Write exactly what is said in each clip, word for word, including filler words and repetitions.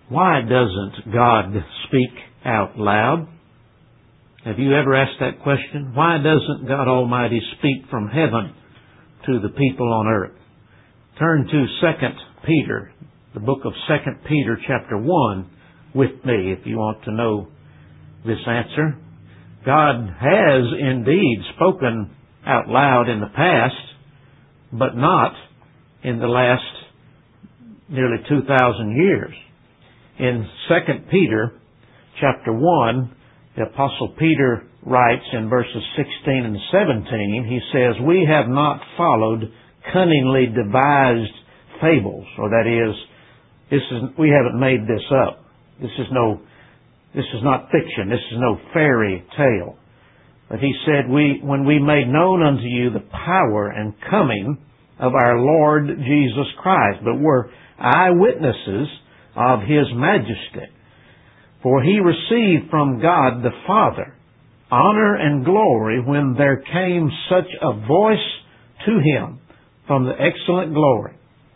Why doesn't God speak out loud? Have you ever asked that question? Why doesn't God Almighty speak from heaven to the people on earth? Turn to Second Peter, the book of Second Peter chapter one with me if you want to know this answer. God has indeed spoken out loud in the past, but not in the last nearly two thousand years. In Second Peter chapter one, the Apostle Peter writes in verses sixteen and seventeen, he says, "We have not followed cunningly devised fables," or that is, this is we haven't made this up. This is no, this is not fiction. This is no fairy tale. But he said, "We when we made known unto you the power and coming of our Lord Jesus Christ, but were eyewitnesses of His majesty. For He received from God the Father honor and glory when there came such a voice to Him from the excellent glory.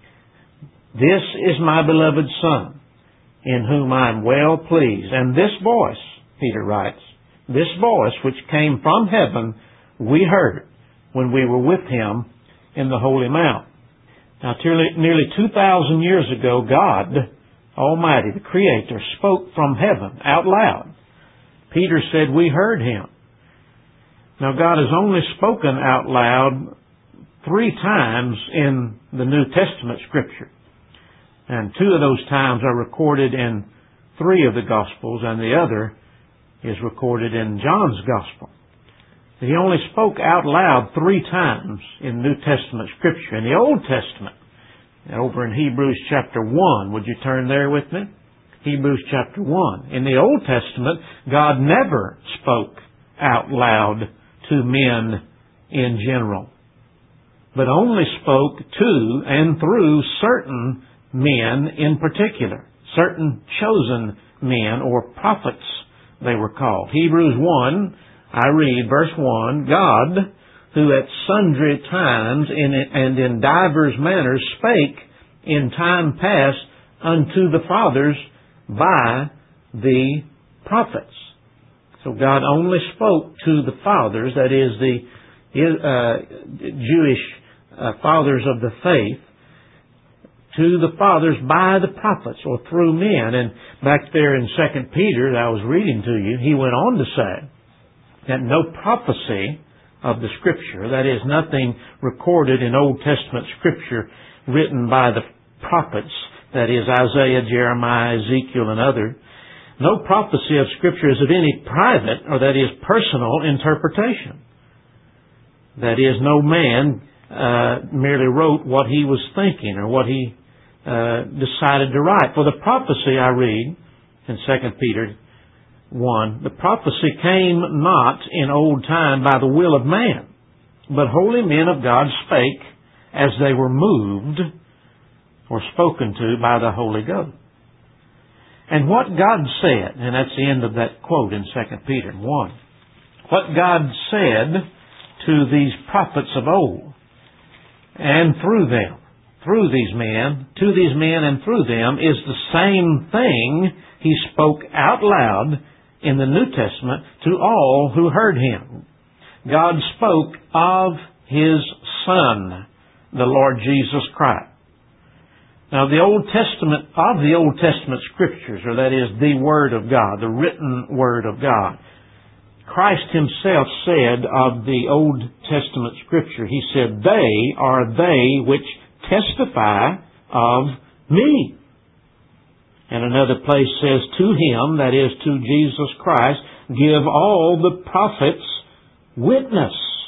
This is my beloved Son, in whom I am well pleased. And this voice," Peter writes, "this voice which came from heaven, we heard when we were with Him in the Holy Mount." Now, nearly two thousand years ago, God Almighty, the Creator, spoke from heaven out loud. Peter said, "We heard Him." Now, God has only spoken out loud three times in the New Testament Scripture. And two of those times are recorded in three of the Gospels, and the other is recorded in John's Gospel. He only spoke out loud three times in New Testament Scripture. In the Old Testament, over in Hebrews chapter one, would you turn there with me? Hebrews chapter one. In the Old Testament, God never spoke out loud to men in general, but only spoke to and through certain men in particular, certain chosen men, or prophets they were called. Hebrews one, I read verse one, "God, who at sundry times and in divers manners spake in time past unto the fathers by the prophets." So God only spoke to the fathers, that is the uh, Jewish uh, fathers of the faith, to the fathers by the prophets or through men. And back there in Second Peter that I was reading to you, he went on to say that no prophecy of the Scripture, that is, nothing recorded in Old Testament Scripture written by the prophets, that is, Isaiah, Jeremiah, Ezekiel, and others, no prophecy of Scripture is of any private, or that is, personal interpretation. That is, no man uh, merely wrote what he was thinking or what he uh, decided to write. For the prophecy I read in Second Peter one, "The prophecy came not in old time by the will of man, but holy men of God spake as they were moved or spoken to by the Holy Ghost." And what God said, and that's the end of that quote in Second Peter one, what God said to these prophets of old, and through them, through these men, to these men and through them, is the same thing He spoke out loud in the New Testament to all who heard Him. God spoke of His Son, the Lord Jesus Christ. Now, the Old Testament, of the Old Testament Scriptures, or that is, the Word of God, the written Word of God, Christ Himself said of the Old Testament Scripture, He said, "They are they which testify of Me." And another place says, "To Him," that is, to Jesus Christ, "give all the prophets witness."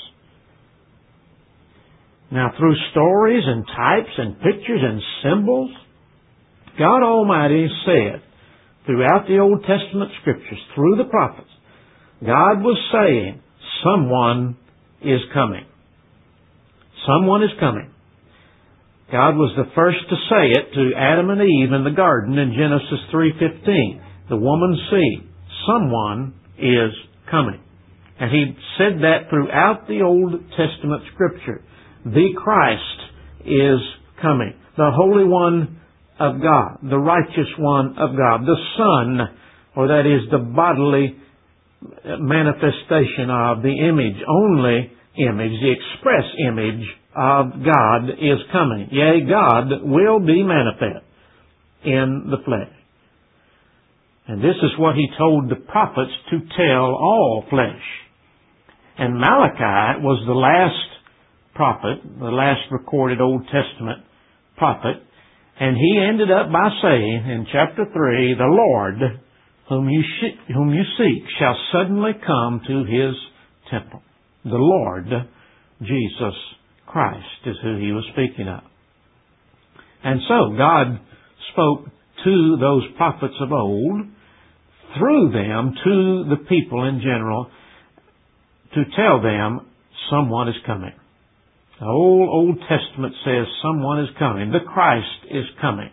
Now, through stories and types and pictures and symbols, God Almighty said, throughout the Old Testament Scriptures, through the prophets, God was saying, someone is coming. Someone is coming. God was the first to say it to Adam and Eve in the garden in Genesis three fifteen. The woman's seed. Someone is coming. And He said that throughout the Old Testament Scripture. The Christ is coming. The Holy One of God, the righteous one of God, the Son, or that is the bodily manifestation of the image, only image, the express image of God is coming. Yea, God will be manifest in the flesh. And this is what He told the prophets to tell all flesh. And Malachi was the last prophet, the last recorded Old Testament prophet, and he ended up by saying in chapter three, the Lord whom you, sh- whom you seek shall suddenly come to His temple. The Lord, Jesus Christ, is who He was speaking of. And so God spoke to those prophets of old, through them to the people in general, to tell them someone is coming. The old Old Testament says someone is coming. The Christ is coming.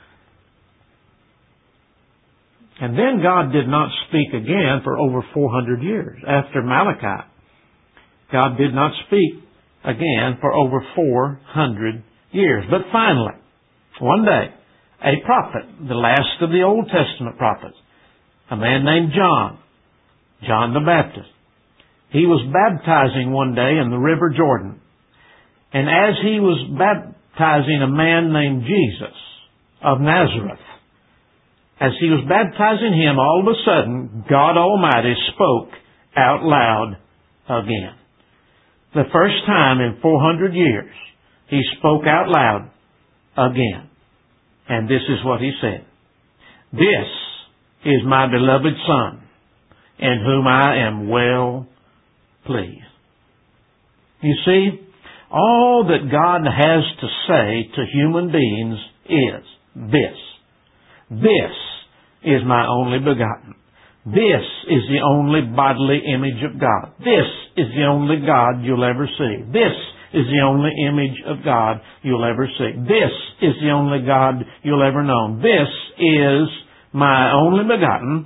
And then God did not speak again for over four hundred years. After Malachi, God did not speak again for over four hundred years. But finally, one day, a prophet, the last of the Old Testament prophets, a man named John, John the Baptist, he was baptizing one day in the River Jordan. And as he was baptizing a man named Jesus of Nazareth, as he was baptizing him, all of a sudden, God Almighty spoke out loud again. The first time in four hundred years, He spoke out loud again. And this is what He said. This is my beloved Son, in whom I am well pleased. You see, all that God has to say to human beings is this. This is my only begotten. This is the only bodily image of God. This is the only God you'll ever see. This is the only image of God you'll ever see. This is the only God you'll ever know. This is my only begotten,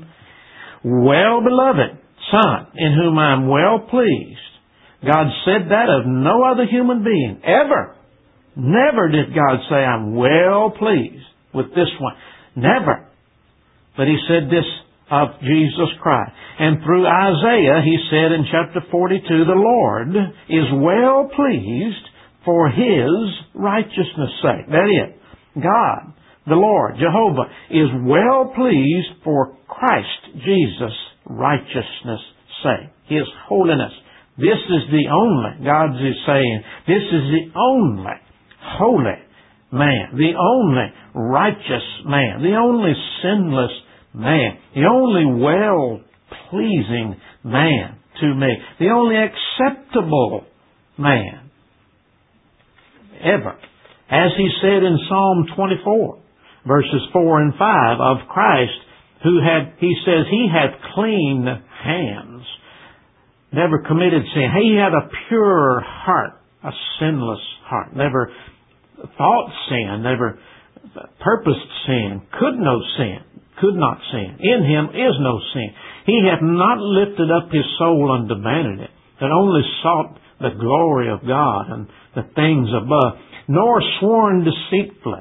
well-beloved Son, in whom I am well pleased. God said that of no other human being, ever. Never did God say, I'm well pleased with this one. Never. But He said this of Jesus Christ. And through Isaiah, He said in chapter forty-two, the Lord is well pleased for His righteousness' sake. That is, God, the Lord, Jehovah, is well pleased for Christ Jesus' righteousness' sake. His holiness. This is the only, God is saying, this is the only holy man, the only righteous man, the only sinless man, the only well-pleasing man to me, the only acceptable man ever. As He said in Psalm twenty-four, verses four and five of Christ, who had, He says, He hath clean hands, never committed sin. He had a pure heart, a sinless heart, never thought sin, never purposed sin, could no sin, could not sin. In Him is no sin. He hath not lifted up His soul unto vanity, but only sought the glory of God and the things above, nor sworn deceitfully,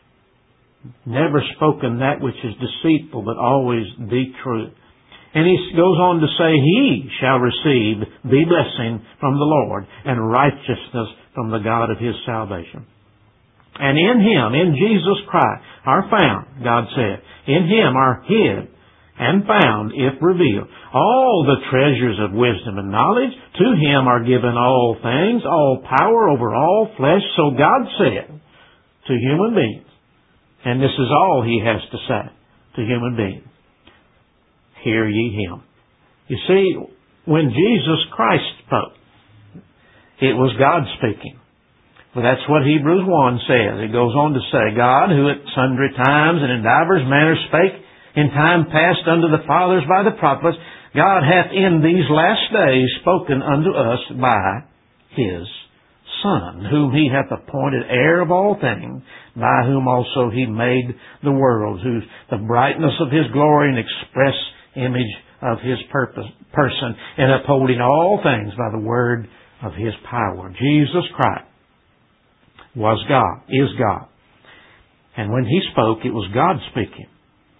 never spoken that which is deceitful, but always the truth. And He goes on to say, He shall receive the blessing from the Lord and righteousness from the God of His salvation. And in Him, in Jesus Christ, are found, God said, in Him are hid and found, if revealed, all the treasures of wisdom and knowledge. To Him are given all things, all power over all flesh. So God said to human beings, and this is all He has to say to human beings, hear ye Him. You see, when Jesus Christ spoke, it was God speaking. Well, that's what Hebrews one says. It goes on to say, God, who at sundry times and in divers manners spake in time past unto the fathers by the prophets, God hath in these last days spoken unto us by His Son, whom He hath appointed heir of all things, by whom also He made the world, whose the brightness of His glory and express image of His purpose, person, and upholding all things by the word of His power. Jesus Christ was God, is God. And when He spoke, it was God speaking.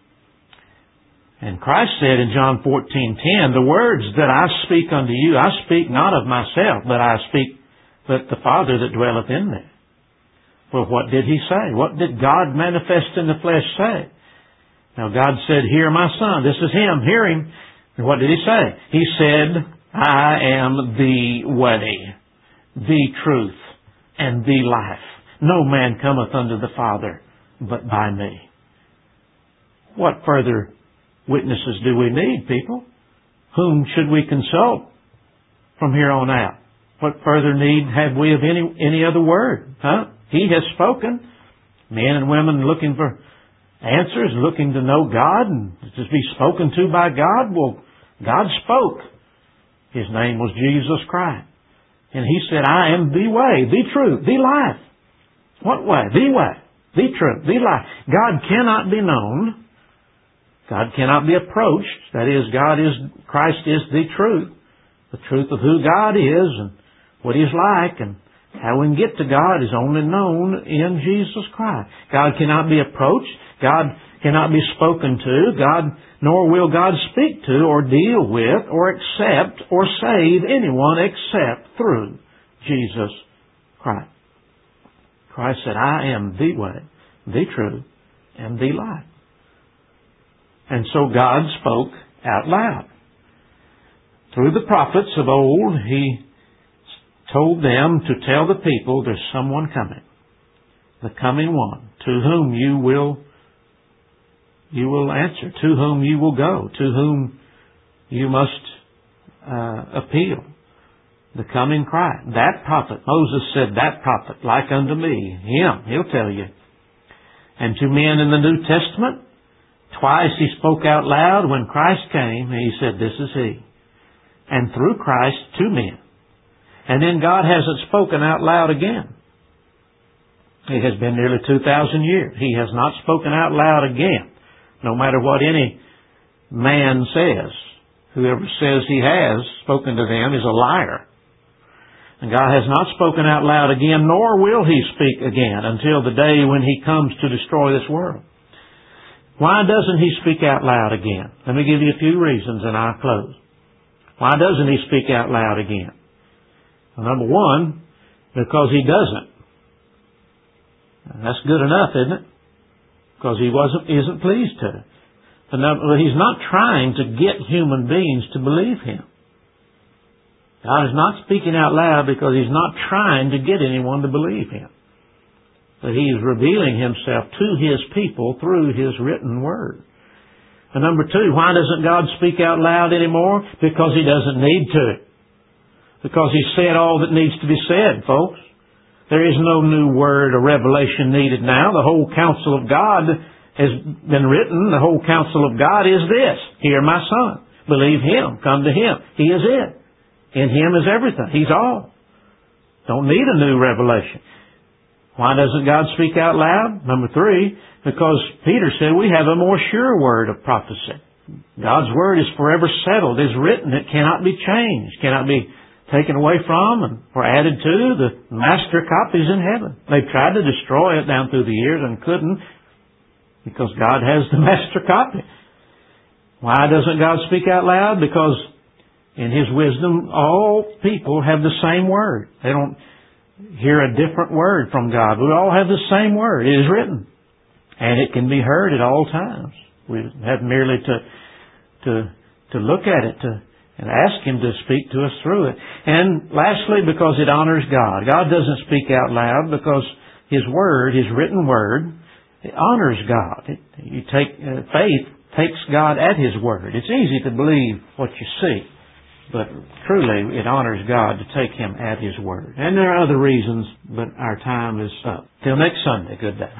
And Christ said in John fourteen ten, the words that I speak unto you, I speak not of myself, but I speak but the Father that dwelleth in me. Well, what did He say? What did God manifest in the flesh say? Now God said, hear my Son. This is Him. Hear Him. And what did He say? He said, I am the way, the truth, and the life. No man cometh unto the Father but by me. What further witnesses do we need, people? Whom should we consult from here on out? What further need have we of any any other word? Huh? He has spoken. Men and women looking for answers, looking to know God and to be spoken to by God. Well, God spoke. His name was Jesus Christ. And He said, I am the way, the truth, the life. What way? The way, the truth, the life. God cannot be known. God cannot be approached. That is, God is, Christ is the truth. The truth of who God is and what He's like and how we can get to God is only known in Jesus Christ. God cannot be approached. God cannot be spoken to. God, nor will God speak to or deal with or accept or save anyone except through Jesus Christ. Christ said, I am the way, the truth, and the life. And so God spoke out loud. Through the prophets of old, He told them to tell the people there's someone coming. The coming one, to whom you will, you will answer, to whom you will go, to whom you must uh, appeal. The coming Christ. That prophet, Moses said, that prophet, like unto me, him, he'll tell you. And to men in the New Testament, twice He spoke out loud when Christ came, and He said, this is He. And through Christ to men. And then God hasn't spoken out loud again. It has been nearly two thousand years. He has not spoken out loud again. No matter what any man says. Whoever says he has spoken to them is a liar. And God has not spoken out loud again, nor will He speak again until the day when He comes to destroy this world. Why doesn't He speak out loud again? Let me give you a few reasons and I'll close. Why doesn't He speak out loud again? Well, number one, because He doesn't. And that's good enough, isn't it? Because He wasn't, isn't pleased to. But He's not trying to get human beings to believe Him. God is not speaking out loud because He's not trying to get anyone to believe Him. But He is revealing Himself to His people through His written Word. And number two, why doesn't God speak out loud anymore? Because He doesn't need to. Because He's said all that needs to be said, folks. There is no new word or revelation needed now. The whole counsel of God has been written. The whole counsel of God is this. Hear my Son. Believe Him. Come to Him. He is it. In Him is everything. He's all. Don't need a new revelation. Why doesn't God speak out loud? Number three, because Peter said we have a more sure word of prophecy. God's Word is forever settled, is written. It cannot be changed, cannot be taken away from and or added to. The master copy is in heaven. They've tried to destroy it down through the years and couldn't because God has the master copy. Why doesn't God speak out loud? Because in His wisdom, all people have the same Word. They don't hear a different word from God. We all have the same Word. It is written. And it can be heard at all times. We have merely to to to look at it to, and ask Him to speak to us through it. And lastly, because it honors God. God doesn't speak out loud because His Word, His written Word, it honors God. It, you take uh, faith takes God at His Word. It's easy to believe what you see. But truly, it honors God to take Him at His Word. And there are other reasons, but our time is up. Till next Sunday, good day.